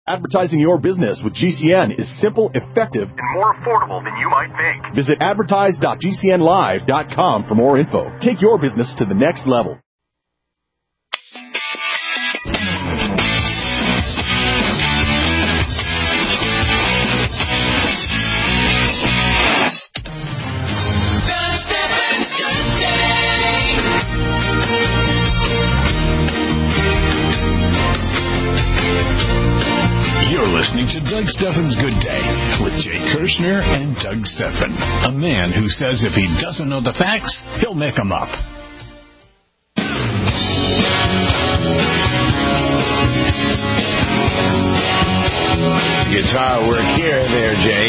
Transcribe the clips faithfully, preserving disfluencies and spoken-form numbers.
Advertising your business with G C N is simple, effective, and more affordable than you might think. Visit advertise dot g c n live dot com for more info. Take your business to the next level. Listening to Doug Stephan's Good Day with Jay Kirshner and Doug Stephan, a man who says if he doesn't know the facts, he'll make them up. Guitar work here and there, Jay.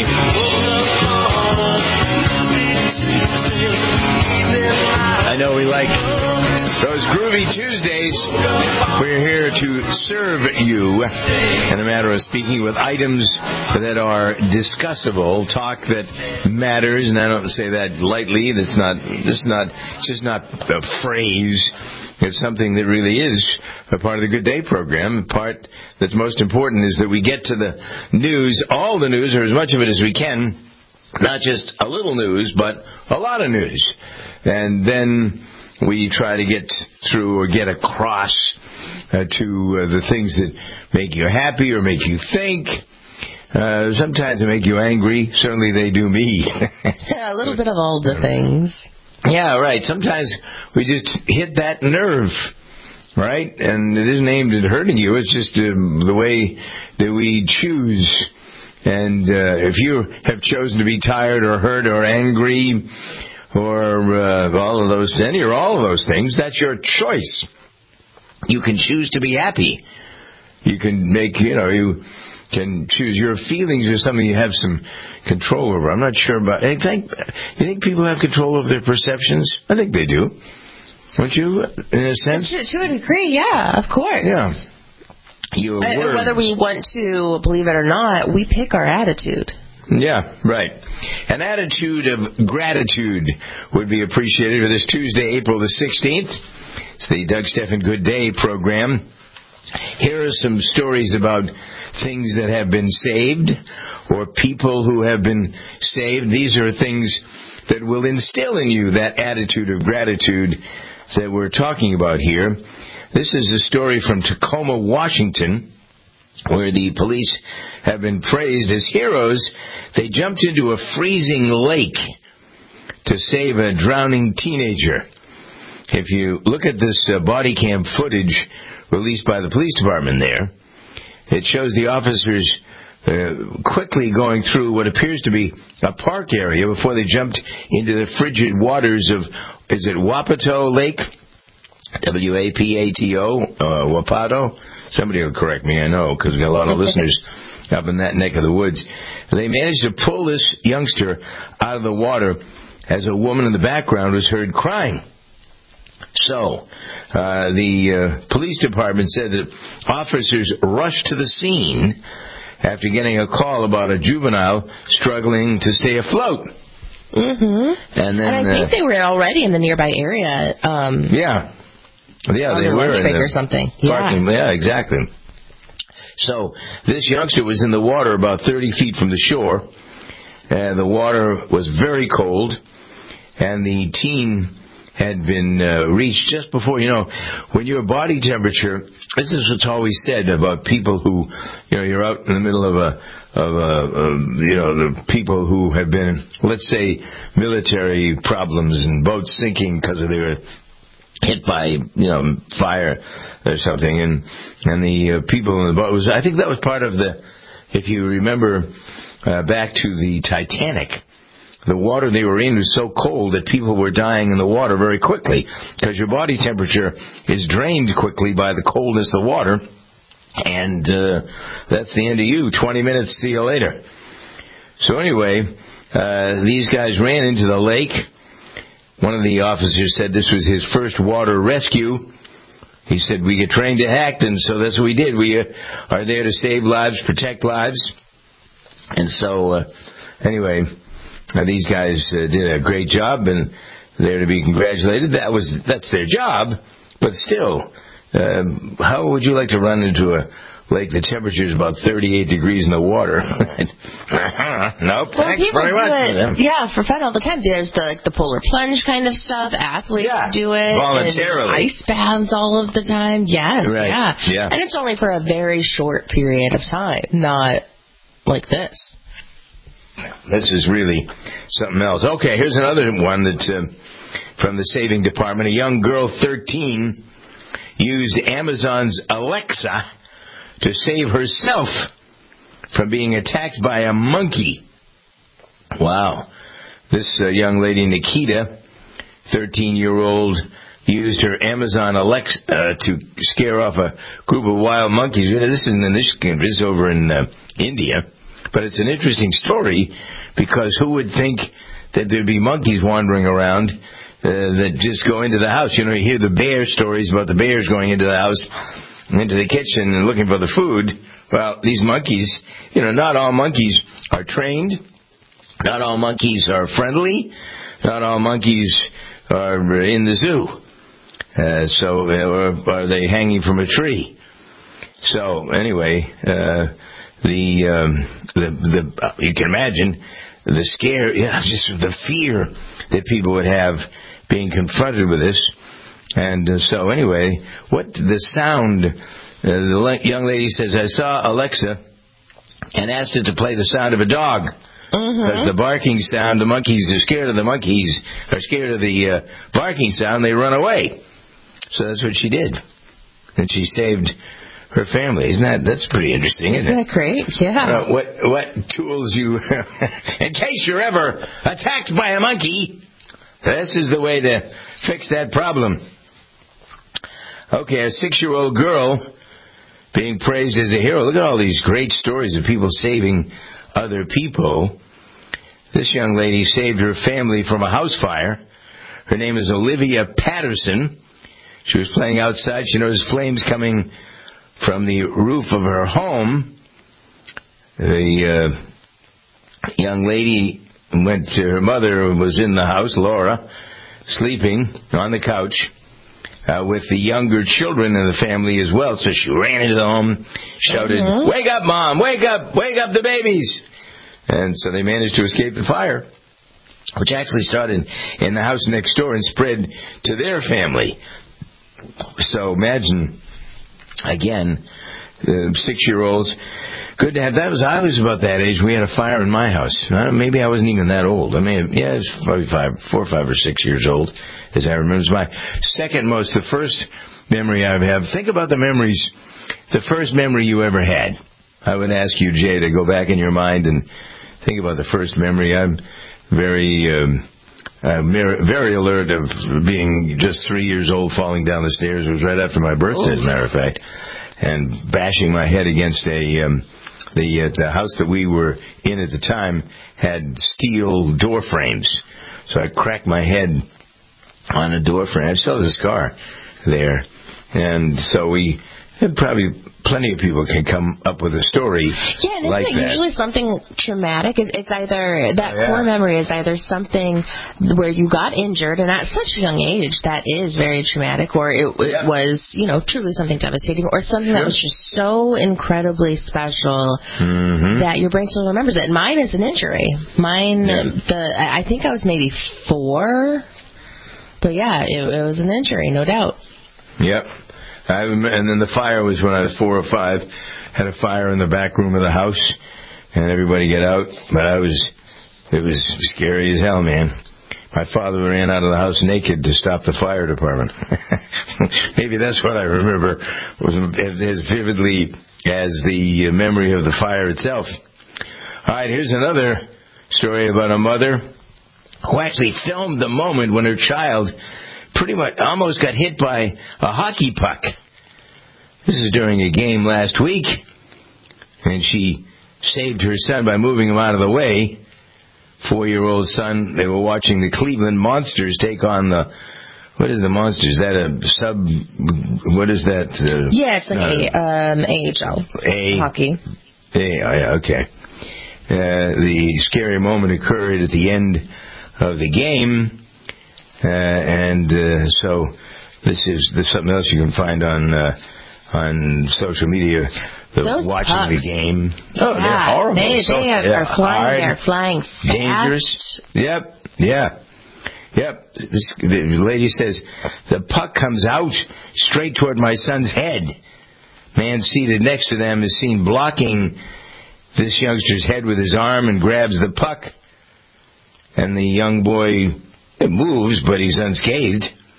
I know we like those groovy Tuesdays. We're here to serve you, in a matter of speaking, with items that are discussable, talk that matters, and I don't say that lightly. That's not. This is not. It's just not a phrase. It's something that really is a part of the Good Day program. The part that's most important is that we get to the news, all the news, or as much of it as we can. Not just a little news, but a lot of news. And then we try to get through or get across uh, to uh, the things that make you happy or make you think. Uh, sometimes they make you angry. Certainly they do me. Yeah, a little bit of all the things. Yeah, right. Sometimes we just hit that nerve, right? And it isn't aimed at hurting you. It's just uh, the way that we choose. And uh, if you have chosen to be tired or hurt or angry or uh, all of those, any or all of those things, that's your choice. You can choose to be happy. You can make, you know, you can choose. Your feelings are something you have some control over. I'm not sure about. I think, you think people have control over their perceptions? I think they do. Don't you, in a sense? To, to a degree, yeah, of course. Yeah. Your I, words. Whether we want to believe it or not, we pick our attitude. Yeah, right. An attitude of gratitude would be appreciated for this Tuesday, April the sixteenth. It's the Doug Stephan Good Day program. Here are some stories about things that have been saved or people who have been saved. These are things that will instill in you that attitude of gratitude that we're talking about here. This is a story from Tacoma, Washington, where the police have been praised as heroes. They jumped into a freezing lake to save a drowning teenager. If you look at this uh, body cam footage released by the police department there, it shows the officers uh, quickly going through what appears to be a park area before they jumped into the frigid waters of, is it Wapato Lake? W A P A T O, uh, Wapato. Somebody will correct me, I know, because we've got a lot of listeners up in that neck of the woods. They managed to pull this youngster out of the water as a woman in the background was heard crying. So, uh, the uh, police department said that officers rushed to the scene after getting a call about a juvenile struggling to stay afloat. Mm-hmm. And then, and I think uh, they were already in the nearby area. Um, yeah. Yeah, they were in the or something. Parking. Yeah. yeah, exactly. So this youngster was in the water about thirty feet from the shore, and the water was very cold, and the teen had been uh, reached just before, you know, when your body temperature, this is what's always said about people who, you know, you're out in the middle of a, of a, uh, you know, the people who have been, let's say, military problems and boats sinking because of their hit by, you know, fire or something, and and the uh, people in the boat was, I think that was part of the, if you remember uh, back to the Titanic, the water they were in was so cold that people were dying in the water very quickly because your body temperature is drained quickly by the coldness of the water, and uh, that's the end of you. twenty minutes, see you later. So anyway, uh, these guys ran into the lake. One of the officers said this was his first water rescue. He said, we get trained to act, and so that's what we did. We uh, are there to save lives, protect lives. And so, uh, anyway, uh, these guys uh, did a great job, and they're to be congratulated. That was That's their job, but still, uh, how would you like to run into a lake, the temperature is about thirty-eight degrees in the water. Nope, well, thanks people very do much. it, yeah, for fun all the time. There's the like the polar plunge kind of stuff. Athletes yeah. do it. Voluntarily. Ice baths all of the time. Yes, right. yeah. yeah. And it's only for a very short period of time, not like this. This is really something else. Okay, here's another one that uh, from the saving department. A young girl, thirteen, used Amazon's Alexa to save herself from being attacked by a monkey. Wow. This uh, young lady, Nikita, thirteen-year-old, used her Amazon Alexa uh, to scare off a group of wild monkeys. This isn't in Michigan, this is over in uh, India. But it's an interesting story because who would think that there'd be monkeys wandering around uh, that just go into the house? You know, you hear the bear stories about the bears going into the house, into the kitchen and looking for the food. Well, these monkeys, you know, not all monkeys are trained. Not all monkeys are friendly. Not all monkeys are in the zoo. Uh, so, or are they hanging from a tree? So, anyway, uh, the, um, the, the, uh, you can imagine the scare, yeah, just the fear that people would have being confronted with this. And uh, so, anyway, what the sound, uh, the young lady says, I saw Alexa and asked it to play the sound of a dog. Because mm-hmm. the barking sound, the monkeys are scared of the monkeys, are scared of the uh, barking sound, they run away. So that's what she did. And she saved her family. Isn't that, that's pretty interesting, isn't, isn't it? Isn't that great? Yeah. Uh, what, what tools you, in case you're ever attacked by a monkey, this is the way to fix that problem. Okay, a six-year-old girl being praised as a hero. Look at all these great stories of people saving other people. This young lady saved her family from a house fire. Her name is Olivia Patterson. She was playing outside. She noticed flames coming from the roof of her home. The uh, young lady went to her mother, who was in the house, Laura, sleeping on the couch uh, with the younger children in the family as well. So she ran into the home, shouted, mm-hmm. "Wake up, Mom! Wake up! Wake up the babies!" And so they managed to escape the fire, which actually started in the house next door and spread to their family. So imagine, again, uh, six-year-olds. Good to have. That was I was about that age. We had a fire in my house. I maybe I wasn't even that old. I mean, yeah, I was probably five, four, five, or six years old, as I remember. It was my second most. The first memory I have. Think about the memories. The first memory you ever had. I would ask you, Jay, to go back in your mind and think about the first memory. I'm very, um, uh, very alert of being just three years old, falling down the stairs. It was right after my birthday, as a matter of fact, and bashing my head against a um, the uh, the house that we were in at the time had steel door frames, so I cracked my head on a door frame. I still have the scar there, and so we. Probably plenty of people can come up with a story yeah, and like isn't it that. usually something traumatic? It's either, that oh, yeah. core memory is either something where you got injured, and at such a young age, that is very traumatic, or it, it yeah. was, you know, truly something devastating, or something sure. that was just so incredibly special mm-hmm. that your brain still remembers it. And mine is an injury. Mine, yeah. the I think I was maybe four, but yeah, it, it was an injury, no doubt. Yep. I remember, and then the fire was when I was four or five. Had a fire in the back room of the house, and everybody get out. But I was, it was scary as hell, man. My father ran out of the house naked to stop the fire department. Maybe that's what I remember was as vividly as the memory of the fire itself. All right, here's another story about a mother who actually filmed the moment when her child pretty much almost got hit by a hockey puck. This is during a game last week, and she saved her son by moving him out of the way. Four-year-old son, they were watching the Cleveland Monsters take on the, what is the Monsters? Is that a sub, what is that? Uh, yeah, it's like uh, a, um, A H L. A, hockey. A, oh yeah, okay. Uh, the scary moment occurred at the end of the game. Uh, and uh, so this is this is something else you can find on uh, on social media the Those watching pucks. the game. Oh, yeah, they're horrible. They, so, they have, yeah, are flying. hard, They're flying fast. Dangerous. Yep. Yeah. Yep. This, the lady says, the puck comes out straight toward my son's head. Man seated next to them is seen blocking this youngster's head with his arm and grabs the puck. And the young boy it moves, but he's unscathed.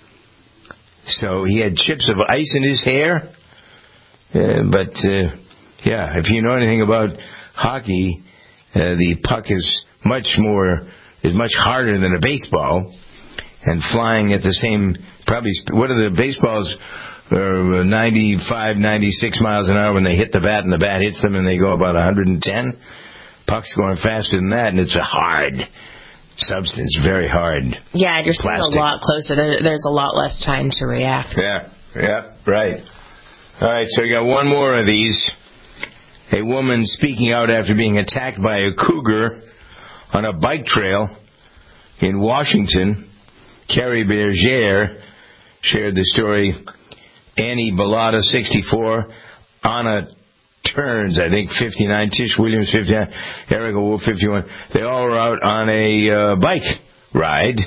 So he had chips of ice in his hair. Uh, but, uh, yeah, if you know anything about hockey, uh, the puck is much more, is much harder than a baseball. And flying at the same, probably, what are the baseballs? Uh, ninety-five, ninety-six miles an hour when they hit the bat, and the bat hits them, and they go about one hundred ten. Puck's going faster than that, and it's a hard substance, very hard. Yeah, and you're seeing plastic. a lot closer. There, there's a lot less time to react. Yeah, yeah, right. All right, so we got one more of these. A woman speaking out after being attacked by a cougar on a bike trail in Washington. Carrie Berger shared the story. Annie Bellotta, sixty-four. Anna Turns, I think, fifty-nine. Tish Williams, fifty-nine. Erica Wolf, fifty-one. They all were out on a uh, bike ride.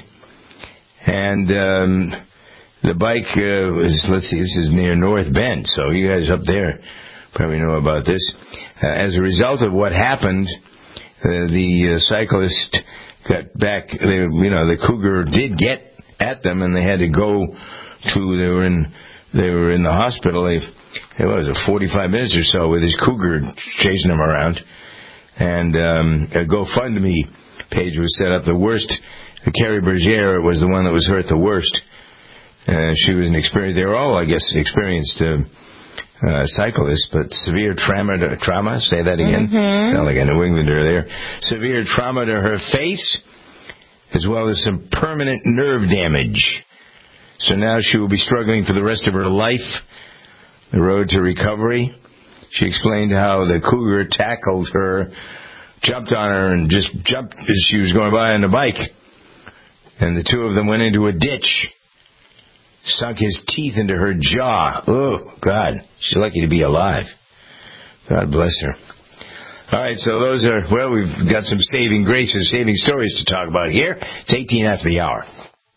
And um, the bike uh, was, let's see, this is near North Bend. So you guys up there probably know about this. Uh, as a result of what happened, uh, the uh, cyclist got back, they, you know, the cougar did get at them, and they had to go to, they were in, they were in the hospital. They, it was a forty-five minutes or so with his cougar chasing them around. And um, a GoFundMe page was set up. The worst, Carrie Berger was the one that was hurt the worst. Uh, she was an experienced, they were all, I guess, experienced uh, uh, cyclists, but severe trauma, to, trauma, say that again. Mm-hmm. Sound like a New Englander there. Severe trauma to her face, as well as some permanent nerve damage. So now she will be struggling for the rest of her life, the road to recovery. She explained how the cougar tackled her, jumped on her, and just jumped as she was going by on the bike. And the two of them went into a ditch, sunk his teeth into her jaw. Oh, God. She's lucky to be alive. God bless her. All right, so those are, well, we've got some saving graces, saving stories to talk about here. It's eighteen after the hour.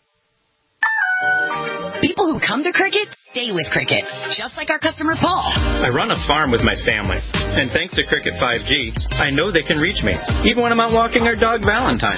People who come to Cricket stay with Cricket, just like our customer Paul. I run a farm with my family, and thanks to Cricket five G, I know they can reach me, even when I'm out walking our dog Valentine.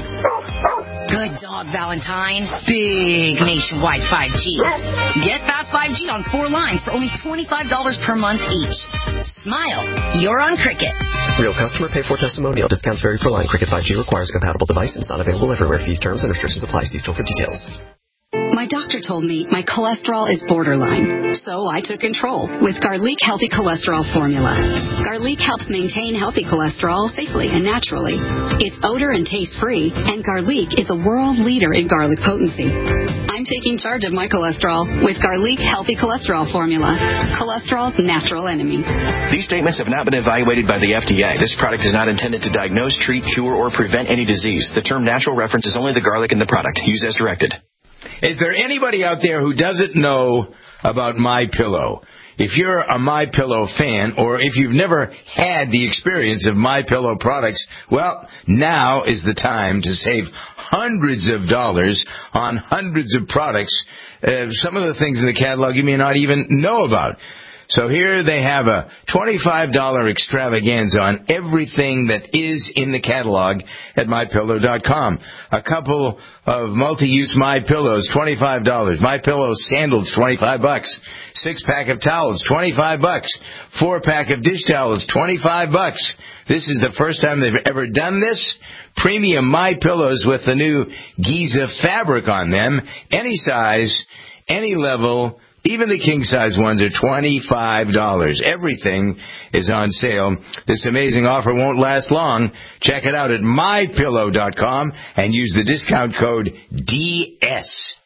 Good dog, Valentine. Big nationwide five G. Get fast five G on four lines for only twenty-five dollars per month each. Smile. You're on Cricket. Real customer pay for testimonial. Discounts vary per line. Cricket five G requires a compatible device and is not available everywhere. Fees, terms, and restrictions apply. See store for details. My doctor told me my cholesterol is borderline, so I took control with Garlic Healthy Cholesterol Formula. Garlic helps maintain healthy cholesterol safely and naturally. It's odor and taste-free, and Garlic is a world leader in garlic potency. I'm taking charge of my cholesterol with Garlic Healthy Cholesterol Formula, cholesterol's natural enemy. These statements have not been evaluated by the F D A. This product is not intended to diagnose, treat, cure, or prevent any disease. The term natural references only the garlic in the product. Use as directed. Is there anybody out there who doesn't know about MyPillow? If you're a MyPillow fan, or if you've never had the experience of MyPillow products, well, now is the time to save hundreds of dollars on hundreds of products. Uh, some of the things in the catalog you may not even know about. So here they have a twenty-five dollars extravaganza on everything that is in the catalog at my pillow dot com. A couple of multi-use MyPillows, twenty-five dollars. MyPillow sandals, twenty-five bucks. Six-pack of towels, twenty-five bucks. Four-pack of dish towels, twenty-five bucks. This is the first time they've ever done this. Premium MyPillows with the new Giza fabric on them. Any size, any level. Even the king-size ones are twenty-five dollars. Everything is on sale. This amazing offer won't last long. Check it out at my pillow dot com and use the discount code D S.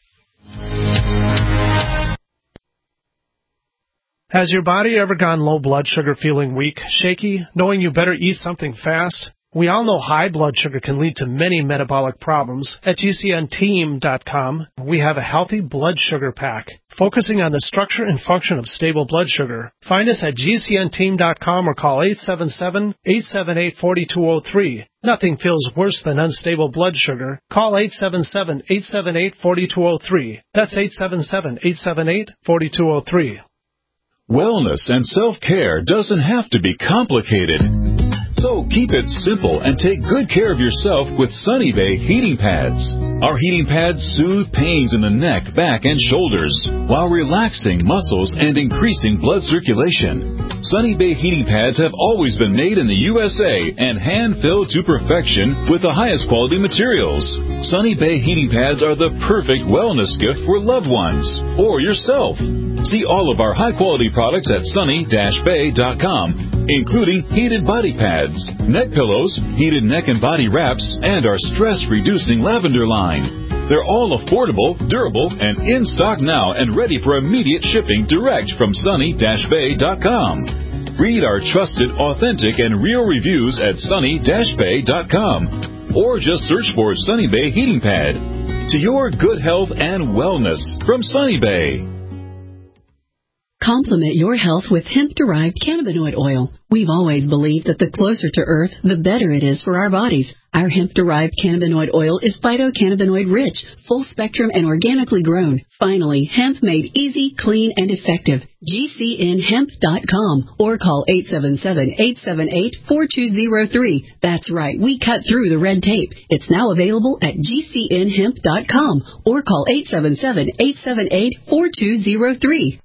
Has your body ever gone low blood sugar, feeling weak, shaky, knowing you better eat something fast? We all know high blood sugar can lead to many metabolic problems. At G C N team dot com, we have a healthy blood sugar pack, focusing on the structure and function of stable blood sugar. Find us at G C N team dot com or call eight seven seven, eight seven eight, four two zero three. Nothing feels worse than unstable blood sugar. Call eight seven seven, eight seven eight, four two zero three. That's eight seven seven, eight seven eight, four two zero three. Wellness and self-care doesn't have to be complicated. So keep it simple and take good care of yourself with Sunny Bay heating pads. Our heating pads soothe pains in the neck, back, and shoulders while relaxing muscles and increasing blood circulation. Sunny Bay heating pads have always been made in the U S A and hand-filled to perfection with the highest quality materials. Sunny Bay heating pads are the perfect wellness gift for loved ones or yourself. See all of our high-quality products at sunny dash bay dot com, including heated body pads, neck pillows, heated neck and body wraps, and our stress-reducing lavender line. They're all affordable, durable, and in stock now and ready for immediate shipping direct from sunny dash bay dot com. Read our trusted, authentic, and real reviews at sunny dash bay dot com or just search for Sunny Bay Heating Pad. To your good health and wellness from Sunny Bay. Complement your health with hemp-derived cannabinoid oil. We've always believed that the closer to Earth, the better it is for our bodies. Our hemp-derived cannabinoid oil is phytocannabinoid-rich, full-spectrum, and organically grown. Finally, hemp made easy, clean, and effective. G C N hemp dot com or call eight seven seven, eight seven eight, four two zero three. That's right, we cut through the red tape. It's now available at G C N hemp dot com or call eight seven seven, eight seven eight, four two zero three.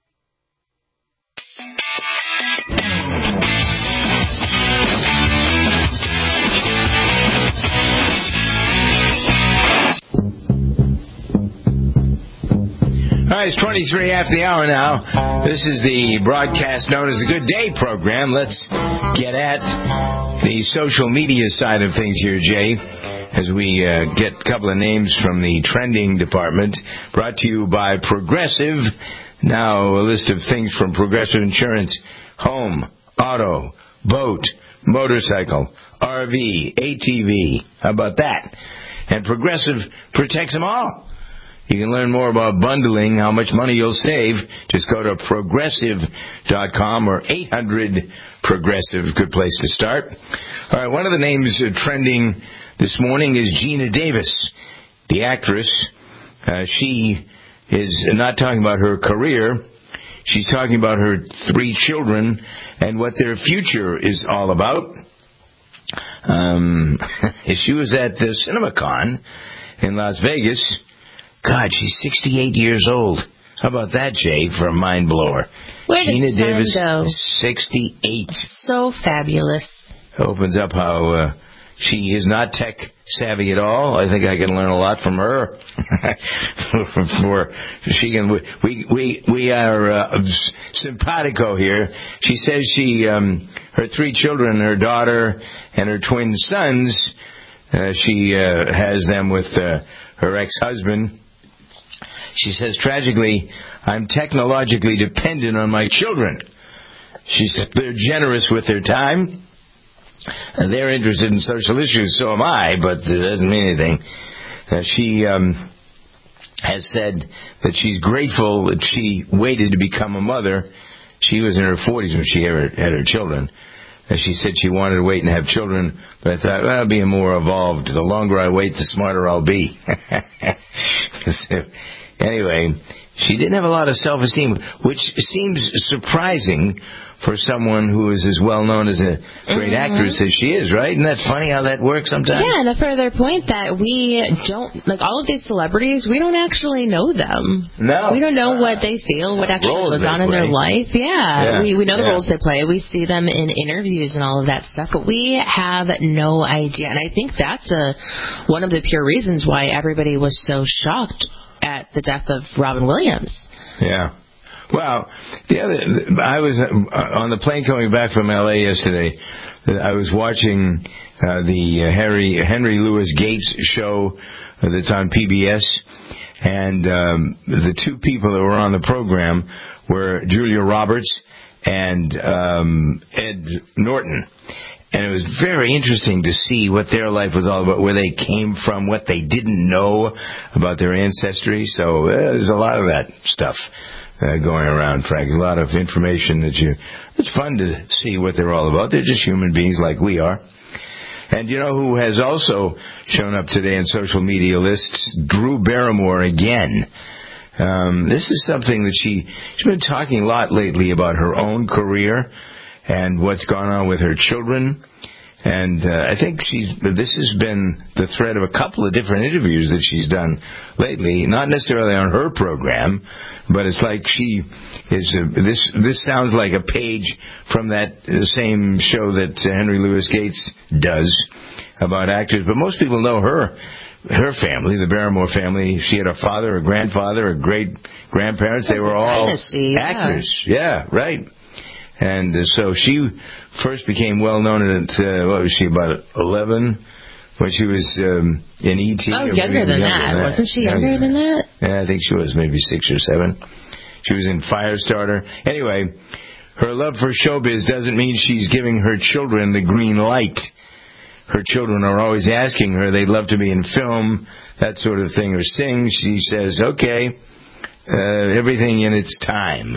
All right, it's twenty-three after the hour now. This is the broadcast known as the Good Day program. Let's get at the social media side of things here, Jay, as we uh, get a couple of names from the trending department. Brought to you by Progressive. Now a list of things from Progressive Insurance: home, auto, boat, motorcycle, R V, A T V. How about that? And Progressive protects them all. You can learn more about bundling, how much money you'll save. Just go to progressive dot com or eight hundred progressive. Good place to start. All right, one of the names uh, trending this morning is Geena Davis, the actress. Uh, she is not talking about her career. She's talking about her three children and what their future is all about. Um, she was at the CinemaCon in Las Vegas. God, she's sixty-eight years old. How about that, Jay, for a mind blower? Where did Geena time Davis, go? sixty-eight. So fabulous. Opens up how uh, she is not tech savvy at all. I think I can learn a lot from her. for she can we we we are uh, simpatico here. She says she um, her three children, her daughter and her twin sons. Uh, she uh, has them with uh, her ex-husband. She says, tragically, I'm technologically dependent on my children. She said they're generous with their time. And they're interested in social issues, so am I, but it doesn't mean anything. Uh, she um, has said that she's grateful that she waited to become a mother. She was in her forties when she had her, had her children. And she said she wanted to wait and have children, but I thought, well, I'll be more evolved. The longer I wait, the smarter I'll be. Anyway, she didn't have a lot of self-esteem, which seems surprising for someone who is as well known as a great mm-hmm. actress as she is, right? Isn't that funny how that works sometimes? Yeah, and a further point that we don't, like all of these celebrities, we don't actually know them. No. We don't know uh, what they feel, what actually goes on in their life. Yeah, yeah. We, we know the yeah. roles they play. We see them in interviews and all of that stuff, but we have no idea. And I think that's a, one of the pure reasons why everybody was so shocked at the death of Robin Williams. Yeah. Well, the other, I was on the plane coming back from L A yesterday. I was watching uh, the Harry Henry Louis Gates show that's on P B S, and um, the two people that were on the program were Julia Roberts and um, Ed Norton. And it was very interesting to see what their life was all about, where they came from, what they didn't know about their ancestry. So uh, there's a lot of that stuff uh, going around, Frank. A lot of information that you... It's fun to see what they're all about. They're just human beings like we are. And you know who has also shown up today in social media lists? Drew Barrymore again. Um, this is something that she, she's been talking a lot lately about her own career and what's gone on with her children. And uh, I think she's, this has been the thread of a couple of different interviews that she's done lately, not necessarily on her program, but it's like she is, uh, this this sounds like a page from that uh, same show that uh, Henry Louis Gates does about actors. But most people know her. Her family, the Barrymore family, she had a father, a grandfather, a great-grandparents. They were all dynasty, actors. Yeah, yeah right. And uh, so she first became well-known at, uh, what was she, about eleven, when she was um, in E T Oh, younger than, younger that. than that. Wasn't she younger, younger than that? Yeah, I think she was maybe six or seven. She was in Firestarter. Anyway, her love for showbiz doesn't mean she's giving her children the green light. Her children are always asking her, they'd love to be in film, that sort of thing, or sing. She says, okay, uh, everything in its time.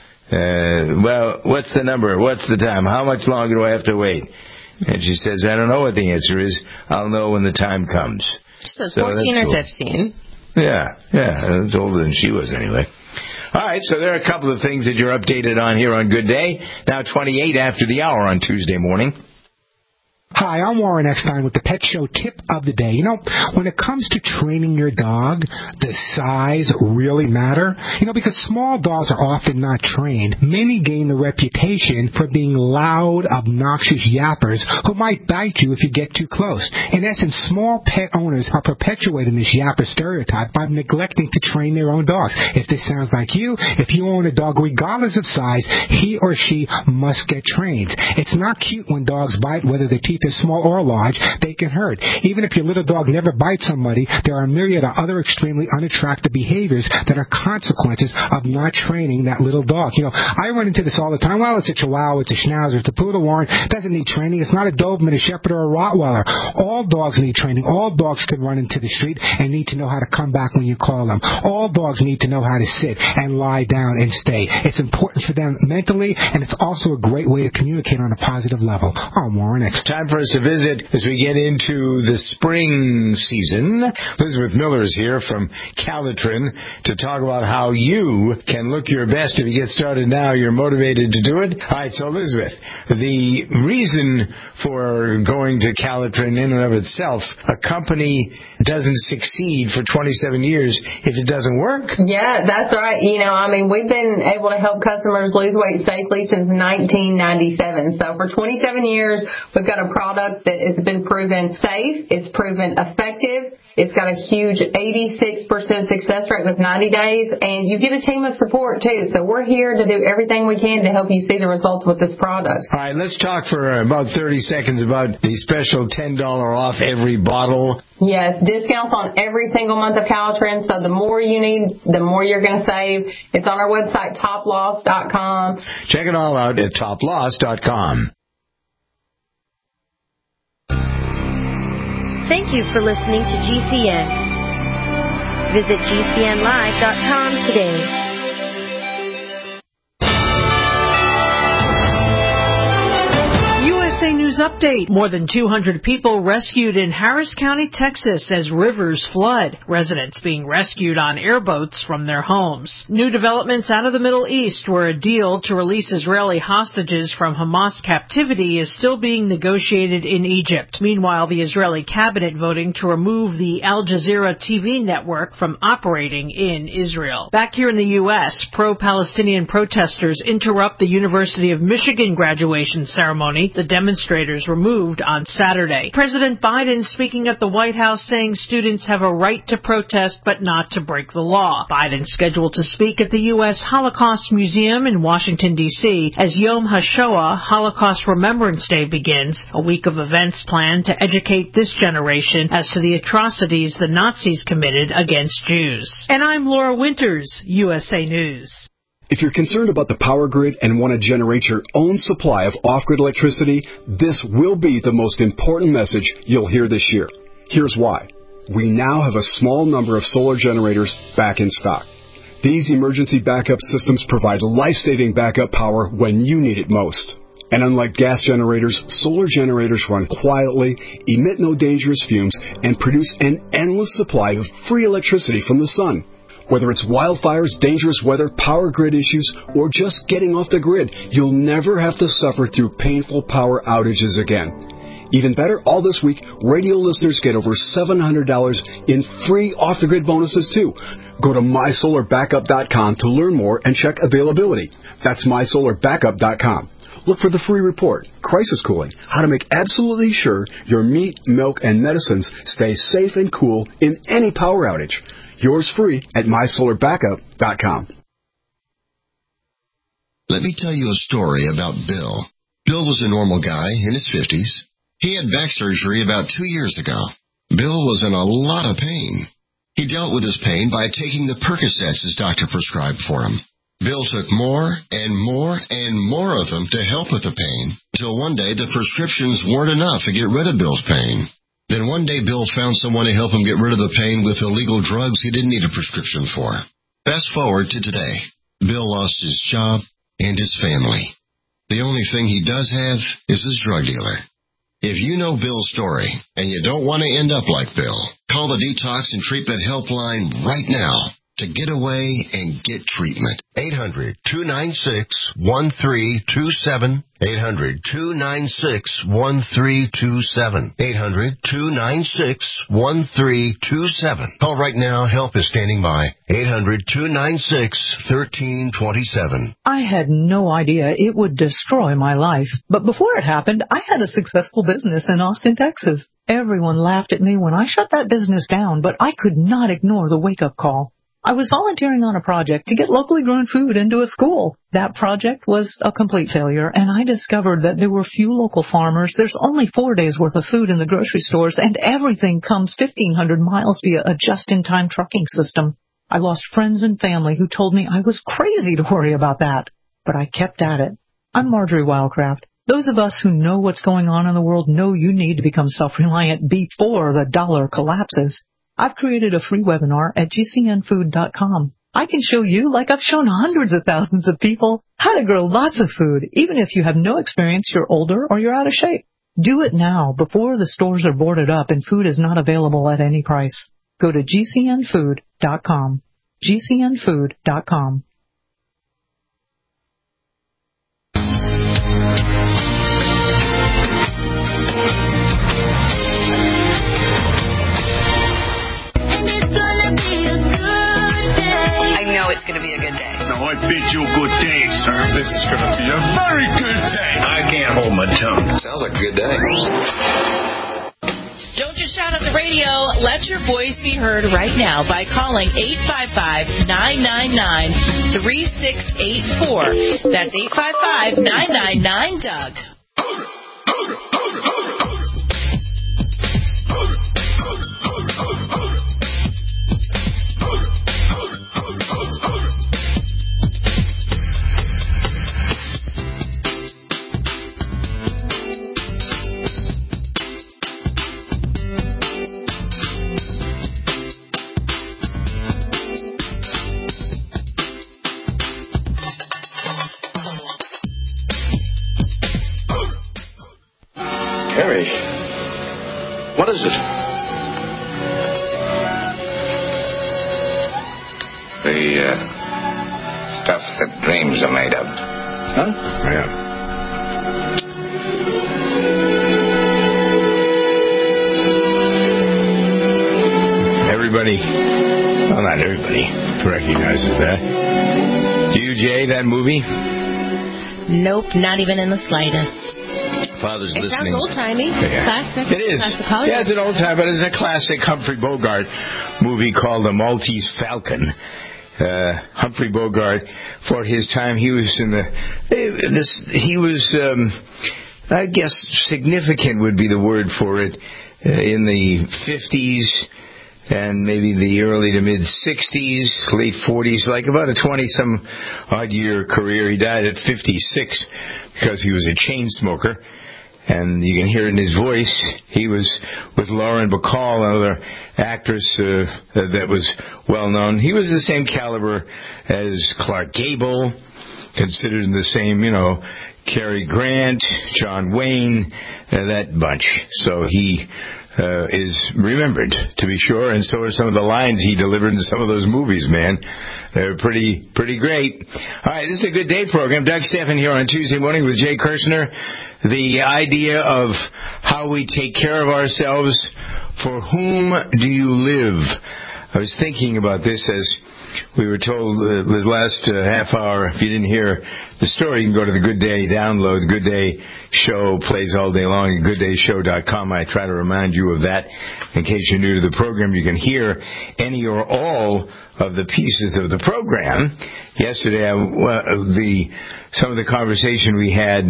Uh, well, what's the number? What's the time? How much longer do I have to wait? And she says, I don't know what the answer is. I'll know when the time comes. She says so fourteen or cool. fifteen. Yeah, yeah, that's older than she was anyway. All right, so there are a couple of things that you're updated on here on Good Day. Now twenty-eight after the hour on Tuesday morning. Hi, I'm Warren Eckstein with the Pet Show Tip of the Day. You know, when it comes to training your dog, does size really matter? You know, because small dogs are often not trained. Many gain the reputation for being loud, obnoxious yappers who might bite you if you get too close. In essence, small pet owners are perpetuating this yapper stereotype by neglecting to train their own dogs. If this sounds like you, if you own a dog regardless of size, he or she must get trained. It's not cute when dogs bite, whether their teeth are small or large. They can hurt. Even if your little dog never bites somebody, there are a myriad of other extremely unattractive behaviors that are consequences of not training that little dog. You know, I run into this all the time. Well, it's a Chihuahua, it's a Schnauzer, it's a Poodle, Warren. It doesn't need training. It's not a Doberman, a Shepherd, or a Rottweiler. All dogs need training. All dogs can run into the street and need to know how to come back when you call them. All dogs need to know how to sit and lie down and stay. It's important for them mentally, and it's also a great way to communicate on a positive level. I'm Warren X. Time for us to visit as we get into the spring season. Elizabeth Miller is here from Calitrin to talk about how you can look your best. If you get started now, you're motivated to do it. All right, so Elizabeth, the reason for going to Calitrin in and of itself, a company doesn't succeed for twenty-seven years if it doesn't work. Yeah, that's right. You know, I mean, we've been able to help customers lose weight safely since nineteen ninety-seven. So for twenty-seven years, we've got a product that has been proven safe, it's proven effective, it's got a huge eighty-six percent success rate with ninety days, and you get a team of support too. So we're here to do everything we can to help you see the results with this product. All right, let's talk for about thirty seconds about the special ten dollars off every bottle. Yes, discounts on every single month of Calitrin, so the more you need, the more you're going to save. It's on our website, top loss dot com. Check it all out at top loss dot com. Thank you for listening to G C N. Visit G C N live dot com today. U S A News Update. More than two hundred people rescued in Harris County, Texas as rivers flood. Residents being rescued on airboats from their homes. New developments out of the Middle East, where a deal to release Israeli hostages from Hamas captivity is still being negotiated in Egypt. Meanwhile, the Israeli cabinet voting to remove the Al Jazeera T V network from operating in Israel. Back here in the U S, pro-Palestinian protesters interrupt the University of Michigan graduation ceremony. The demonstrators were moved on Saturday. President Biden speaking at the White House saying students have a right to protest but not to break the law. Biden scheduled to speak at the U S Holocaust Museum in Washington, D C as Yom HaShoah, Holocaust Remembrance Day, begins, a week of events planned to educate this generation as to the atrocities the Nazis committed against Jews. And I'm Laura Winters, U S A News. If you're concerned about the power grid and want to generate your own supply of off-grid electricity, this will be the most important message you'll hear this year. Here's why. We now have a small number of solar generators back in stock. These emergency backup systems provide life-saving backup power when you need it most. And unlike gas generators, solar generators run quietly, emit no dangerous fumes, and produce an endless supply of free electricity from the sun. Whether it's wildfires, dangerous weather, power grid issues, or just getting off the grid, you'll never have to suffer through painful power outages again. Even better, all this week, radio listeners get over seven hundred dollars in free off-the-grid bonuses, too. Go to my solar backup dot com to learn more and check availability. That's my solar backup dot com. Look for the free report, Crisis Cooling, how to make absolutely sure your meat, milk, and medicines stay safe and cool in any power outage. Yours free at my solar backup dot com. Let me tell you a story about Bill. Bill was a normal guy in his fifties. He had back surgery about two years ago. Bill was in a lot of pain. He dealt with his pain by taking the Percocets his doctor prescribed for him. Bill took more and more and more of them to help with the pain, until one day the prescriptions weren't enough to get rid of Bill's pain. Then one day Bill found someone to help him get rid of the pain with illegal drugs he didn't need a prescription for. Fast forward to today. Bill lost his job and his family. The only thing he does have is his drug dealer. If you know Bill's story and you don't want to end up like Bill, call the Detox and Treatment Helpline right now to get away and get treatment. eight hundred, two nine six, one three two seven. eight hundred, two nine six, one three two seven. eight hundred, two nine six, one three two seven. Call right now. Help is standing by. eight hundred, two nine six, one three two seven. I had no idea it would destroy my life. But before it happened, I had a successful business in Austin, Texas. Everyone laughed at me when I shut that business down, but I could not ignore the wake-up call. I was volunteering on a project to get locally grown food into a school. That project was a complete failure, and I discovered that there were few local farmers. There's only four days' worth of food in the grocery stores, and everything comes fifteen hundred miles via a just-in-time trucking system. I lost friends and family who told me I was crazy to worry about that, but I kept at it. I'm Marjorie Wildcraft. Those of us who know what's going on in the world know you need to become self-reliant before the dollar collapses. I've created a free webinar at G C N food dot com. I can show you, like I've shown hundreds of thousands of people, how to grow lots of food, even if you have no experience, you're older, or you're out of shape. Do it now, before the stores are boarded up and food is not available at any price. Go to G C N food dot com. G C N food dot com. It's going to be a good day. No, I bid you a good day, sir. This is going to be a very good day. I can't hold my tongue. Sounds like a good day. Don't just shout at the radio. Let your voice be heard right now by calling eight five five, nine nine nine, three six eight four. That's eight five five, nine nine nine, D O U G. Harry, what is it? The uh, stuff that dreams are made of. Huh? Yeah. Everybody, well, not everybody recognizes that. Do you, Jay, that movie? Nope, not even in the slightest. Father's it listening. It sounds old-timey. Yeah. Classic. It is. Classic yeah, it's an old time, but it's a classic Humphrey Bogart movie called The Maltese Falcon. Uh, Humphrey Bogart, for his time, he was in the, this, he was, um, I guess, significant would be the word for it, uh, in the fifties. and maybe the early to mid-sixties, late forties, like about a twenty-some-odd-year career. He died at fifty-six because he was a chain smoker. And you can hear it in his voice. He was with Lauren Bacall, another actress uh, that was well-known. He was the same caliber as Clark Gable, considered in the same, you know, Cary Grant, John Wayne, uh, that bunch. So he uh, is remembered, to be sure, and so are some of the lines he delivered in some of those movies, man. They're pretty pretty great. All right, this is a Good Day program. Doug Stephan here on Tuesday morning with Jay Kirshner. The idea of how we take care of ourselves. For whom do you live? I was thinking about this as we were told uh, the last uh, half hour. If you didn't hear the story, you can go to the Good Day download. Good Day Show plays all day long at good day show dot com. I try to remind you of that in case you're new to the program. You can hear any or all of the pieces of the program. Yesterday, I, uh, the some of the conversation we had.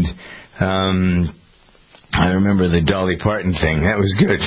Um, I remember the Dolly Parton thing. That was good.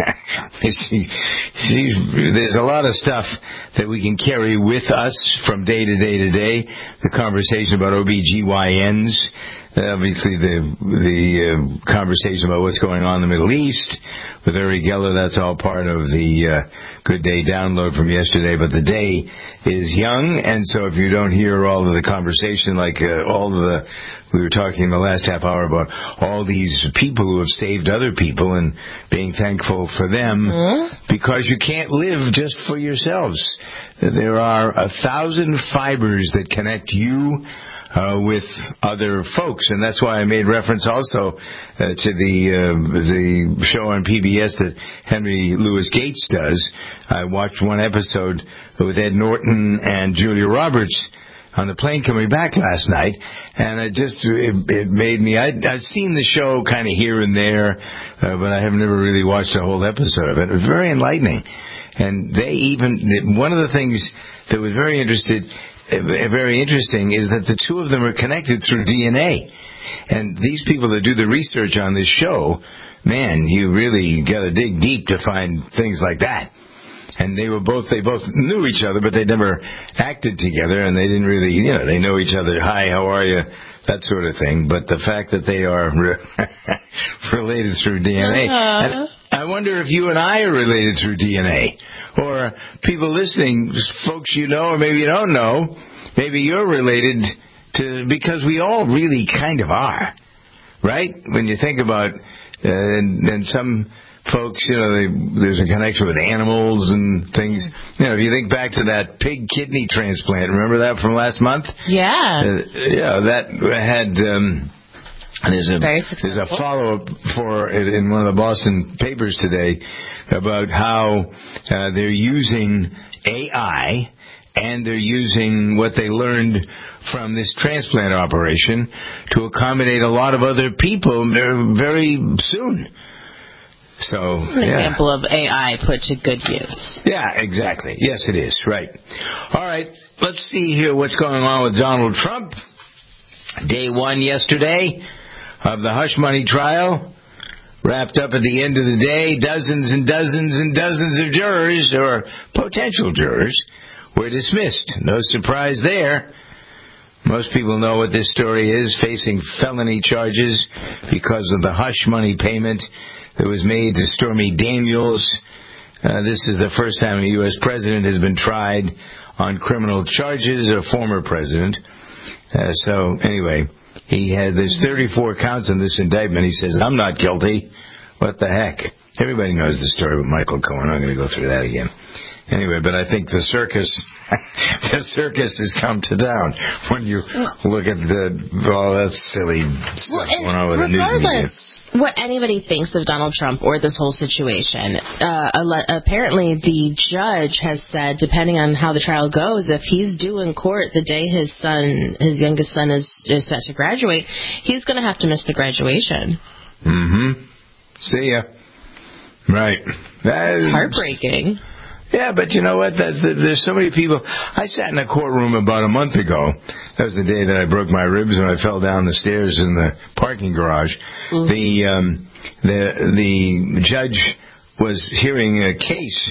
she, she's, there's a lot of stuff that we can carry with us from day to day to day. The conversation about O B G Y Ns, obviously the the uh, conversation about what's going on in the Middle East with Uri Geller. That's all part of the uh, Good Day download from yesterday. But the day is young, and so if you don't hear all of the conversation, like uh, all of the we were talking in the last half hour about all these people who have saved other people and being thankful for them, mm-hmm. because you can't live just for yourselves. There are a thousand fibers that connect you uh, with other folks, and that's why I made reference also uh, to the uh, the show on P B S that Henry Louis Gates does. I watched one episode with Ed Norton and Julia Roberts on the plane coming back last night, and it just it, it made me. I'd, I'd seen the show kind of here and there, uh, but I have never really watched a whole episode of it. It was very enlightening, and they even one of the things that was very interested, uh, very interesting, is that the two of them are connected through D N A, and these people that do the research on this show, man, you really got to dig deep to find things like that. And they were both, they both knew each other, but they never acted together, and they didn't really, you know, they know each other. Hi, how are you? That sort of thing. But the fact that they are re- related through D N A. Uh-huh. And I wonder if you and I are related through D N A. Or people listening, folks you know, or maybe you don't know, maybe you're related to, because we all really kind of are. Right? When you think about, uh, and, and some folks, you know, they, there's a connection with animals and things. You know, if you think back to that pig kidney transplant, remember that from last month? Yeah. Uh, yeah, that had, um, there's a, there's a follow-up for it in one of the Boston papers today about how uh, they're using A I and they're using what they learned from this transplant operation to accommodate a lot of other people very soon. So, an yeah. example of A I put to good use. Yeah, exactly. Yes, it is. Right. All right. Let's see here what's going on with Donald Trump. Day one yesterday of the hush money trial. Wrapped up at the end of the day, dozens and dozens and dozens of jurors, or potential jurors, were dismissed. No surprise there. Most people know what this story is, facing felony charges because of the hush money payment that was made to Stormy Daniels. Uh, this is the first time a U S president has been tried on criminal charges, a former president. Uh, so, anyway, he had there's thirty-four counts in this indictment. He says, I'm not guilty. What the heck? Everybody knows the story with Michael Cohen. I'm going to go through that again. Anyway, but I think the circus, the circus has come to town when you look at the, all that silly stuff well, going on with the news media. What anybody thinks of Donald Trump or this whole situation, uh, apparently the judge has said, depending on how the trial goes, if he's due in court the day his son, his youngest son is, is set to graduate, he's going to have to miss the graduation. Mm-hmm. See ya. Right. That is is heartbreaking. Yeah, but you know what? That's, there's so many people. I sat in a courtroom about a month ago. That was the day that I broke my ribs when I fell down the stairs in the parking garage. Mm-hmm. The um, the the judge was hearing a case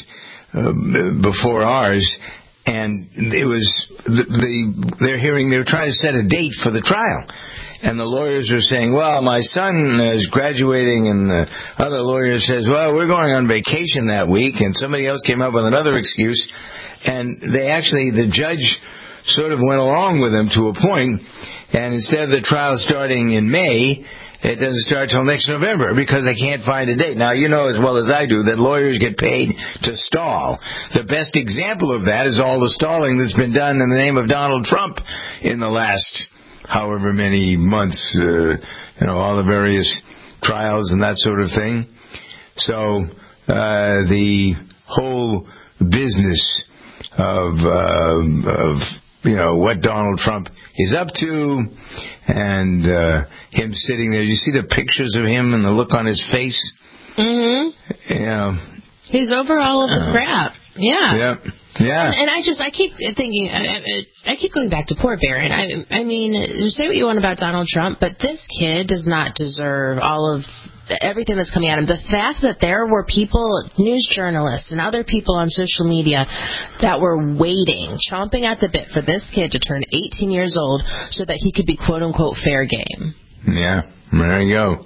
uh, before ours, and it was the, the they're hearing they were trying to set a date for the trial. And the lawyers are saying, well, my son is graduating, and the other lawyer says, well, we're going on vacation that week, and somebody else came up with another excuse. And they actually, the judge sort of went along with them to a point, and instead of the trial starting in May, it doesn't start till next November because they can't find a date. Now, you know as well as I do that lawyers get paid to stall. The best example of that is all the stalling that's been done in the name of Donald Trump in the last however many months, uh, you know, all the various trials and that sort of thing. So uh, the whole business of, uh, of, you know, what Donald Trump is up to and uh, him sitting there. You see the pictures of him and the look on his face? Mm-hmm. You know, he's over all of the uh, crap. Yeah. Yep. Yeah. And I just, I keep thinking, I, I keep going back to poor Barron. I, I mean, say what you want about Donald Trump, but this kid does not deserve all of everything that's coming at him. The fact that there were people, news journalists and other people on social media that were waiting, chomping at the bit for this kid to turn eighteen years old so that he could be quote-unquote fair game. Yeah, there you go.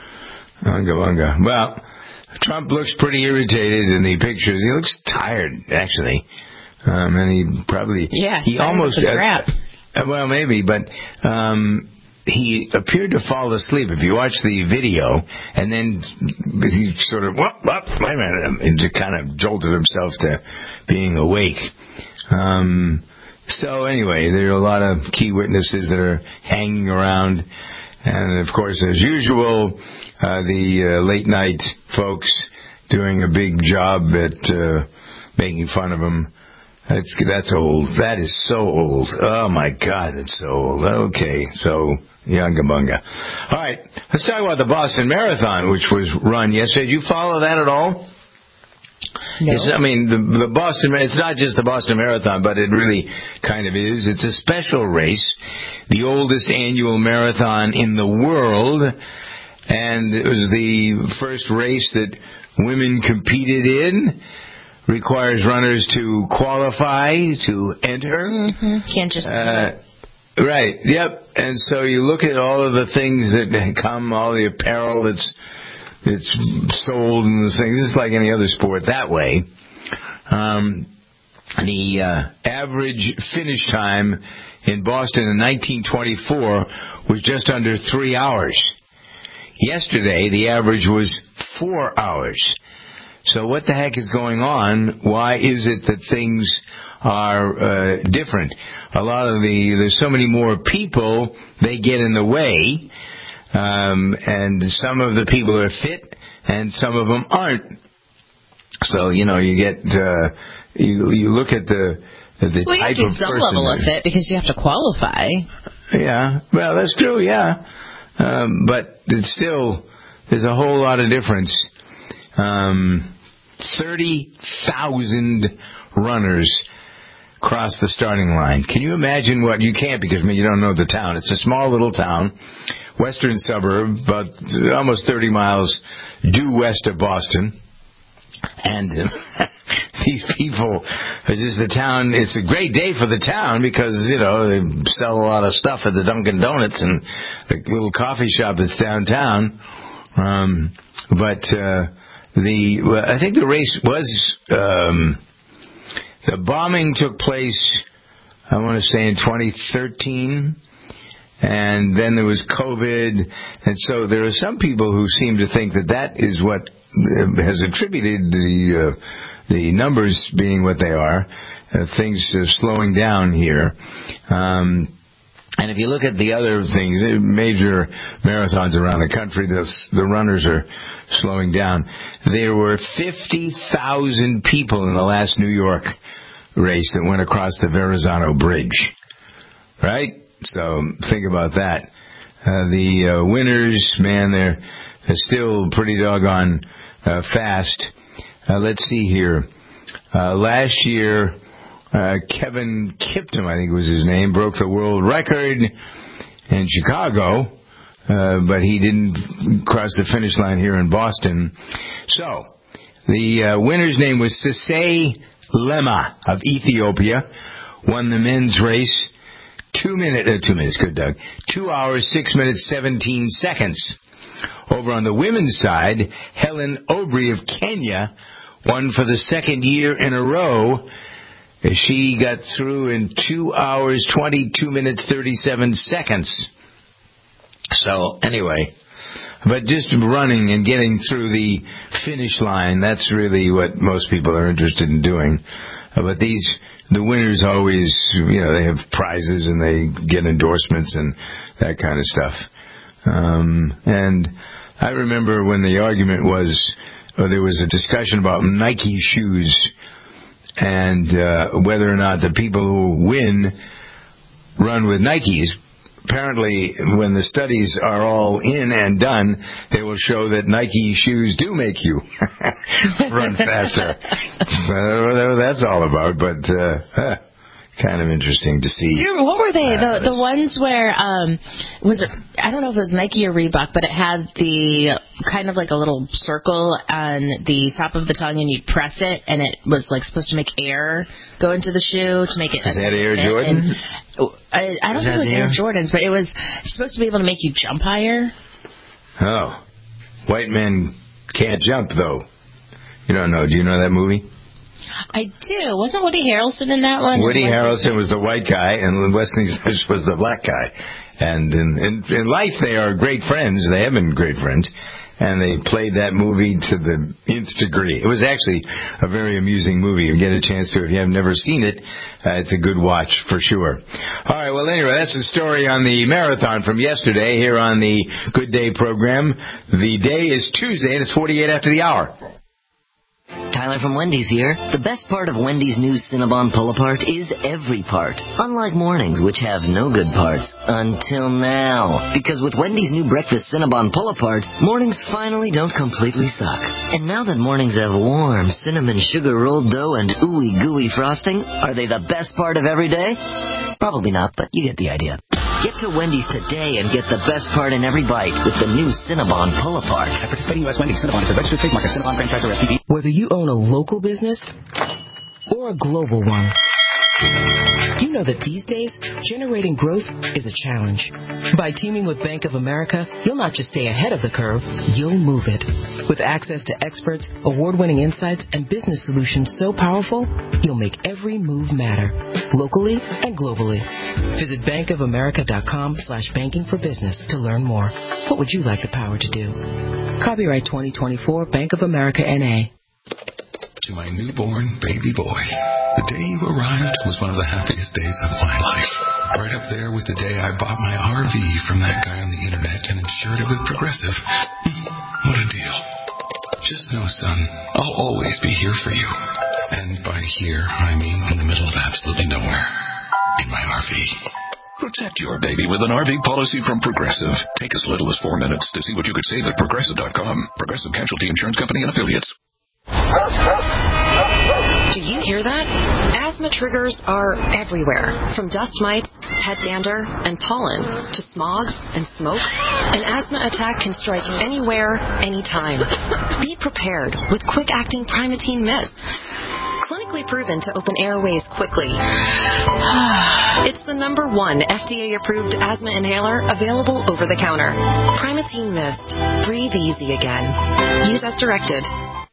Unga bunga. Well, Trump looks pretty irritated in the pictures. He looks tired, actually. Um, and he probably... Yeah, he almost... Uh, crap. Uh, well, maybe, but... Um, he appeared to fall asleep. If you watch the video, and then he sort of, whoop, whoop, wait a minute, and just kind of jolted himself to being awake. Um, so anyway, there are a lot of key witnesses that are hanging around. And, of course, as usual, uh, the uh, late-night folks doing a big job at uh, making fun of him. That's, that's old. That is so old. Oh, my God, it's so old. Okay, so, yunga bunga. All right, let's talk about the Boston Marathon, which was run yesterday. Did you follow that at all? No. It's, I mean, the, the Boston, it's not just the Boston Marathon, but it really kind of is. It's a special race, the oldest annual marathon in the world, and it was the first race that women competed in. Requires runners to qualify, to enter. Mm-hmm. Can't just... Uh, right, yep. And so you look at all of the things that come, all the apparel that's that's sold and the things. It's like any other sport that way. Um, the uh, average finish time in Boston in nineteen twenty-four was just under three hours. Yesterday, the average was four hours. So what the heck is going on? Why is it that things are uh, different? A lot of the, there's so many more people, they get in the way, um, and some of the people are fit, and some of them aren't. So, you know, you get, uh, you, you look at the, the well, type you of have to some person. level of fit because you have to qualify. Yeah, well, that's true, yeah. Um, but it's still, there's a whole lot of difference. Um, thirty thousand runners cross the starting line. Can you imagine what, you can't because I mean, you don't know the town. It's a small little town, western suburb, about almost thirty miles due west of Boston. And uh, these people are just the town. It's a great day for the town because, you know, they sell a lot of stuff at the Dunkin' Donuts and the little coffee shop that's downtown. Um, but, uh, The well, I think the race was um, the bombing took place. I want to say in twenty thirteen, and then there was COVID, and so there are some people who seem to think that that is what has attributed the uh, the numbers being what they are. Uh, things are slowing down here. Um, And if you look at the other things, major marathons around the country, the, the runners are slowing down. There were fifty thousand people in the last New York race that went across the Verrazano Bridge. Right? So think about that. Uh, the uh, winners, man, they're, they're still pretty doggone uh, fast. Uh, let's see here. Uh, last year... Uh, Kevin Kiptum, I think was his name, broke the world record in Chicago, uh, but he didn't cross the finish line here in Boston. So, The uh, winner's name was Sisay Lema of Ethiopia. Won the men's race. Two minutes, uh, two minutes, good, Doug. Two hours, six minutes, seventeen seconds. Over on the women's side, Helen Obry of Kenya won for the second year in a row. She got through in two hours, twenty-two minutes, thirty-seven seconds. So, anyway, but just running and getting through the finish line, that's really what most people are interested in doing. Uh, but these, the winners always, you know, they have prizes and they get endorsements and that kind of stuff. Um, and I remember when the argument was, or there was a discussion about Nike shoes and uh, whether or not the people who win run with Nikes. Apparently, when the studies are all in and done, they will show that Nike shoes do make you run faster. Whatever that's all about, but uh, huh, kind of interesting to see. Do you remember, what were they? The the ones where, um, was it, I don't know if it was Nike or Reebok, but it had the kind of like a little circle on the top of the tongue, and you'd press it, and it was like supposed to make air go into the shoe to make it. Is that Air Jordan? And I, I don't think it was Air Jordans, but it was supposed to be able to make you jump higher. Oh. White men can't jump, though. You don't know. Do you know that movie? I do. Wasn't Woody Harrelson in that one? Woody Harrelson was the white guy, and Wesley Snipes was the black guy. And in, in, in life, they are great friends. They have been great friends. And they played that movie to the nth degree. It was actually a very amusing movie. You get a chance to, if you have never seen it, uh, it's a good watch for sure. All right, well, anyway, that's the story on the marathon from yesterday here on the Good Day program. The day is Tuesday, and it's forty-eight after the hour. Tyler from Wendy's here. The best part of Wendy's new Cinnabon Pull-Apart is every part. Unlike mornings, which have no good parts. Until now. Because with Wendy's new breakfast Cinnabon Pull-Apart, mornings finally don't completely suck. And now that mornings have warm cinnamon sugar rolled dough and ooey gooey frosting, are they the best part of every day? Probably not, but you get the idea. Get to Wendy's today and get the best part in every bite with the new Cinnabon Pull-Apart. At participating U S Wendy's, Cinnabon is a registered trademark of Cinnabon franchise or S P V. Whether you own a local business or a global one, you know that these days, generating growth is a challenge. By teaming with Bank of America, you'll not just stay ahead of the curve, you'll move it. With access to experts, award-winning insights, and business solutions so powerful, you'll make every move matter, locally and globally. Visit bankofamerica.com slash banking for business to learn more. What would you like the power to do? Copyright twenty twenty-four, Bank of America, N A To my newborn baby boy, the day you arrived was one of the happiest days of my life. Right up there with the day I bought my R V from that guy on the internet and insured it with Progressive. What a deal. Just know, son, I'll always be here for you. And by here, I mean in the middle of absolutely nowhere. In my R V. Protect your baby with an R V policy from Progressive. Take as little as four minutes to see what you could save at Progressive dot com. Progressive Casualty Insurance Company and Affiliates. Do you hear that? Asthma triggers are everywhere, from dust mites, head dander, and pollen, to smog and smoke. An asthma attack can strike anywhere, anytime. Be prepared with quick-acting Primatene Mist. Clinically proven to open airways quickly. It's the number one F D A-approved asthma inhaler available over the counter. Primatene Mist. Breathe easy again. Use as directed.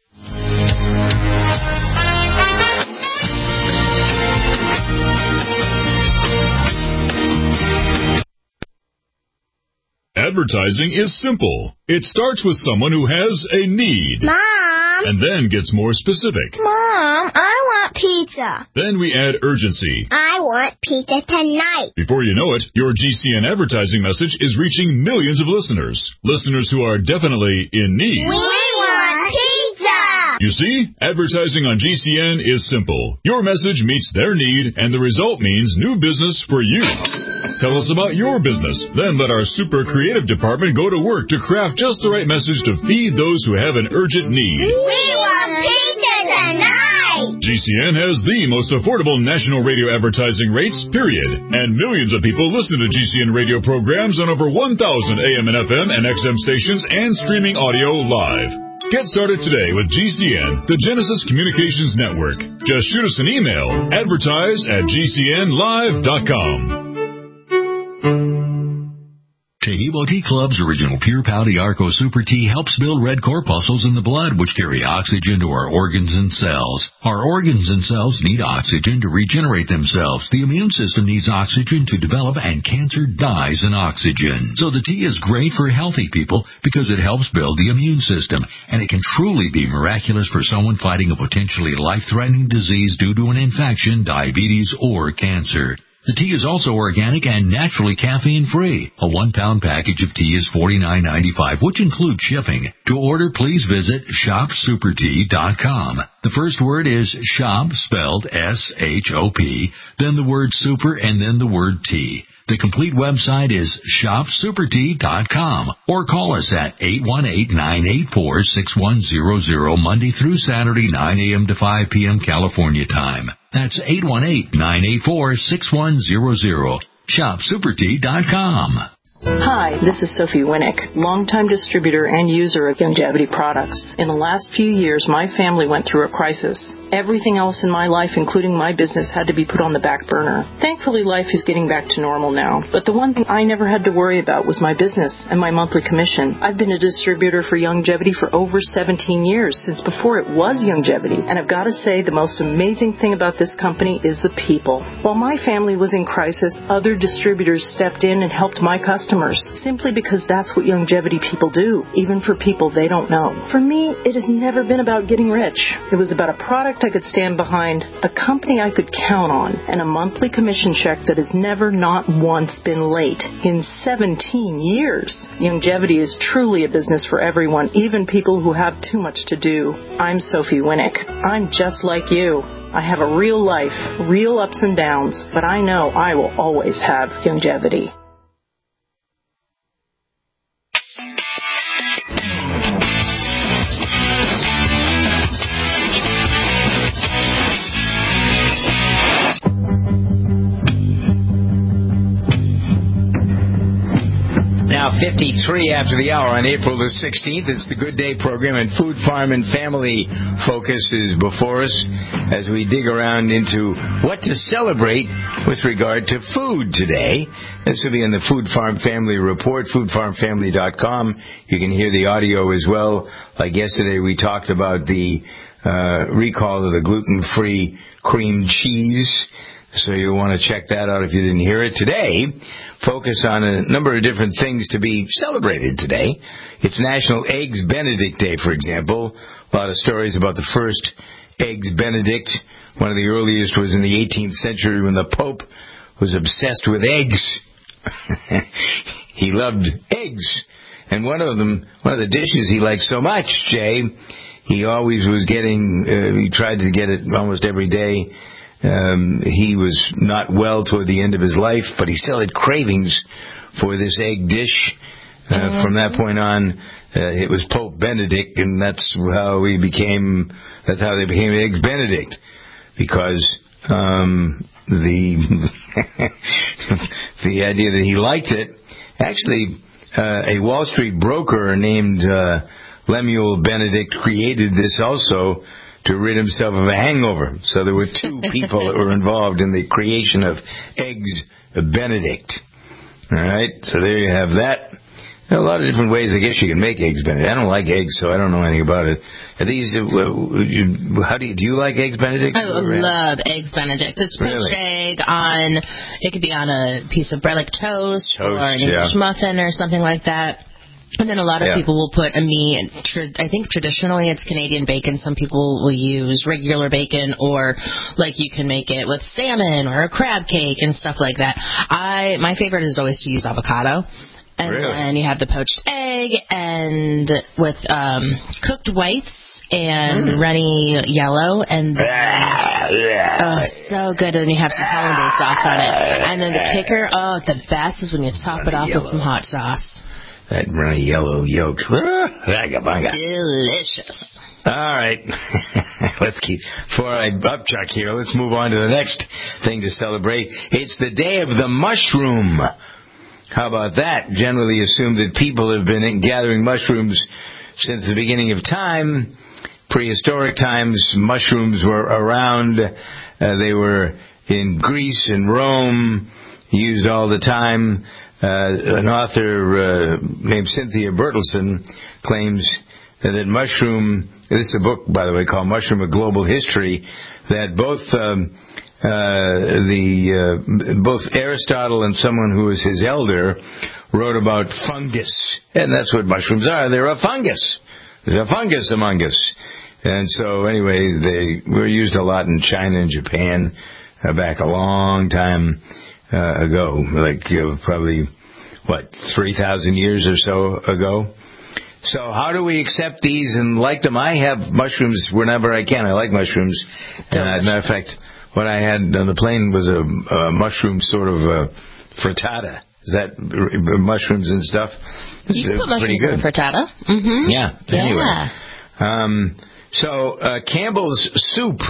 Advertising is simple. It starts with someone who has a need. Mom! And then gets more specific. Mom, I want pizza. Then we add urgency. I want pizza tonight. Before you know it, your G C N advertising message is reaching millions of listeners. Listeners who are definitely in need. We want pizza! You see, advertising on G C N is simple. Your message meets their need, and the result means new business for you. Tell us about your business. Then let our super creative department go to work to craft just the right message to feed those who have an urgent need. We want pizza tonight! G C N has the most affordable national radio advertising rates, period. And millions of people listen to G C N radio programs on over one thousand A M and F M and X M stations and streaming audio live. Get started today with G C N, the Genesis Communications Network. Just shoot us an email, advertise at G C N live dot com. Tehebo Tea Club's original Pure Pouty Arco Super Tea helps build red corpuscles in the blood, which carry oxygen to our organs and cells. Our organs and cells need oxygen to regenerate themselves. The immune system needs oxygen to develop, and cancer dies in oxygen. So the tea is great for healthy people because it helps build the immune system, and it can truly be miraculous for someone fighting a potentially life-threatening disease due to an infection, diabetes, or cancer. The tea is also organic and naturally caffeine-free. A one-pound package of tea is forty-nine ninety-five, which includes shipping. To order, please visit shop super tea dot com. The first word is shop, spelled S H O P, then the word super, and then the word tea. The complete website is shop super tea dot com, or call us at eight one eight, nine eight four, six one zero zero Monday through Saturday, nine a.m. to five p.m. California time. That's eight one eight, nine eight four, six one zero zero. shop super tea dot com. Hi, this is Sophie Winnick, longtime distributor and user of Youngevity products. In the last few years, my family went through a crisis. Everything else in my life, including my business, had to be put on the back burner. Thankfully, life is getting back to normal now. But the one thing I never had to worry about was my business and my monthly commission. I've been a distributor for Youngevity for over seventeen years, since before it was Youngevity. And I've got to say, the most amazing thing about this company is the people. While my family was in crisis, other distributors stepped in and helped my customers, simply because that's what Youngevity people do, even for people they don't know. For me, it has never been about getting rich. It was about a product I could stand behind, a company I could count on, and a monthly commission check that has never, not once, been late in seventeen years. Youngevity is truly a business for everyone, even people who have too much to do. I'm Sophie Winnick. I'm just like you. I have a real life, real ups and downs, but I know I will always have Youngevity. Now fifty-three after the hour on April the sixteenth. It's the Good Day program, and Food, Farm, and Family Focus is before us as we dig around into what to celebrate with regard to food today. This will be in the Food, Farm, Family Report, food farm family dot com. You can hear the audio as well. Like yesterday, we talked about the uh, recall of the gluten-free cream cheese. So you'll want to check that out if you didn't hear it. Today, focus on a number of different things to be celebrated today. It's National Eggs Benedict Day, for example. A lot of stories about the first Eggs Benedict. One of the earliest was in the eighteenth century when the Pope was obsessed with eggs. He loved eggs. And one of them, one of the dishes he liked so much, Jay, he always was getting, uh, he tried to get it almost every day. Um, he was not well toward the end of his life, but he still had cravings for this egg dish. Uh, mm-hmm. From that point on, uh, it was Pope Benedict, and that's how we became. That's how they became Eggs Benedict, because um, the the idea that he liked it. Actually, uh, a Wall Street broker named uh, Lemuel Benedict created this also to rid himself of a hangover. So there were two people that were involved in the creation of Eggs Benedict. All right, so there you have that. There are a lot of different ways, I guess, you can make Eggs Benedict. I don't like eggs, so I don't know anything about it. Are these? Uh, you, how do you do you like Eggs Benedict? I love Eggs Benedict. It's poached really? egg on. It could be on a piece of bread like toast, toast or an English yeah. muffin or something like that. And then a lot of yeah. people will put a meat. I think traditionally it's Canadian bacon. Some people will use regular bacon, or like you can make it with salmon or a crab cake and stuff like that. I my favorite is always to use avocado. And really? then you have the poached egg and with um, cooked whites and mm. runny yellow, and then, oh, so good. And you have some hollandaise sauce on it. And then the kicker, oh, the best is when you top runny it off yellow. with some hot sauce. That runny yellow yolk. Delicious. All right. Let's keep, before I upchuck here, let's move on to the next thing to celebrate. It's the Day of the Mushroom. How about that? Generally assumed that people have been gathering mushrooms since the beginning of time, prehistoric times, mushrooms were around. Uh, they were in Greece and Rome, used all the time. Uh, an author uh, named Cynthia Bertelsen claims that mushroom, this is a book, by the way, called Mushroom: A Global History, that both um, uh, the uh, both Aristotle and someone who was his elder wrote about fungus, and that's what mushrooms are. They're a fungus. There's a fungus among us. And so, anyway, they were used a lot in China and Japan uh, back a long time uh, ago, like uh, probably, what, three thousand years or so ago. So how do we accept these and like them? I have mushrooms whenever I can. I like mushrooms. Uh, as a matter of fact, what I had on the plane was a, a mushroom sort of a frittata. Is that uh, mushrooms and stuff? It's you can put pretty mushrooms good. in a frittata. Mm-hmm. Yeah. Yeah. Anyway. Um, so uh, Campbell's Soup,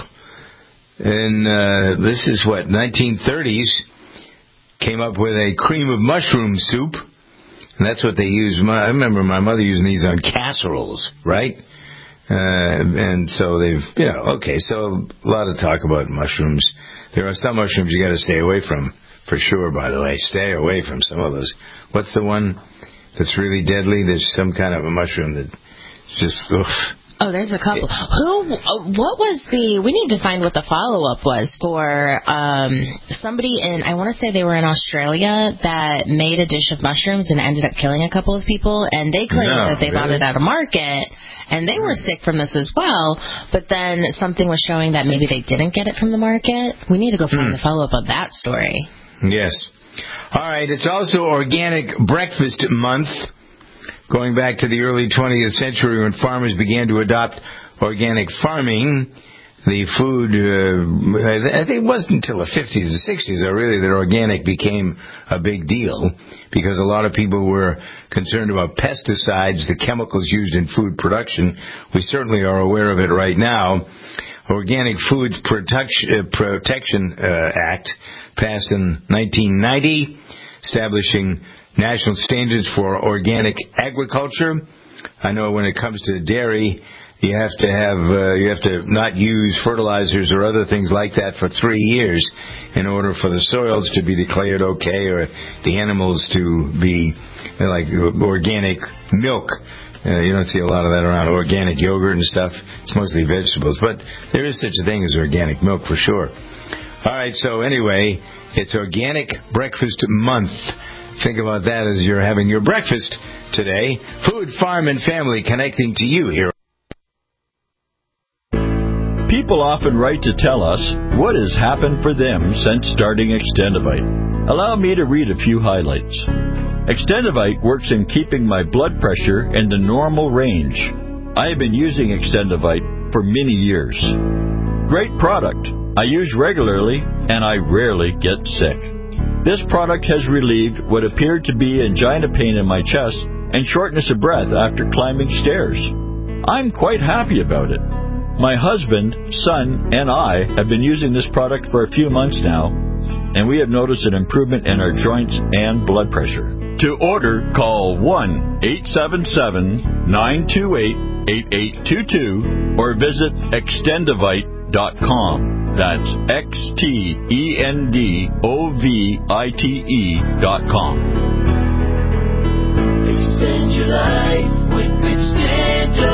in uh, this is what, nineteen thirties, came up with a cream of mushroom soup. And that's what they use. My, I remember my mother using these on casseroles, right? Uh, and so they've, you know, okay, so a lot of talk about mushrooms. There are some mushrooms you got to stay away from, for sure, by the way. Stay away from some of those. What's the one that's really deadly? There's some kind of a mushroom that just, oof. Oh, there's a couple. Who? What was the? We need to find what the follow-up was for um, somebody in. I want to say they were in Australia that made a dish of mushrooms and ended up killing a couple of people. And they claimed No, that they really? bought it at a market, and they were sick from this as well. But then something was showing that maybe they didn't get it from the market. We need to go find Hmm. the follow-up of that story. Yes. All right. It's also Organic Breakfast Month. Going back to the early twentieth century when farmers began to adopt organic farming, the food, uh, I think it wasn't until the fifties and sixties, or really, that organic became a big deal because a lot of people were concerned about pesticides, the chemicals used in food production. We certainly are aware of it right now. Organic Foods Protection, uh, Protection uh, Act passed in nineteen ninety, establishing national standards for organic agriculture. I know when it comes to dairy, you have to have uh, you have to not use fertilizers or other things like that for three years in order for the soils to be declared okay, or the animals to be uh, like organic milk. Uh, you don't see a lot of that around, organic yogurt and stuff. It's mostly vegetables, but there is such a thing as organic milk for sure. All right, so anyway, it's Organic Breakfast Month. Think about that as you're having your breakfast today. Food, farm, and family connecting to you here. People often write to tell us what has happened for them since starting Extendivite. Allow me to read a few highlights. Extendivite works in keeping my blood pressure in the normal range. I have been using Extendivite for many years. Great product. I use regularly and I rarely get sick. This product has relieved what appeared to be angina pain in my chest and shortness of breath after climbing stairs. I'm quite happy about it. My husband, son, and I have been using this product for a few months now, and we have noticed an improvement in our joints and blood pressure. To order, call one eight seven seven, nine two eight, eight eight two two or visit extendivite dot com. That's X T E N D O V I T E dot com. Extend your life with Extendivite.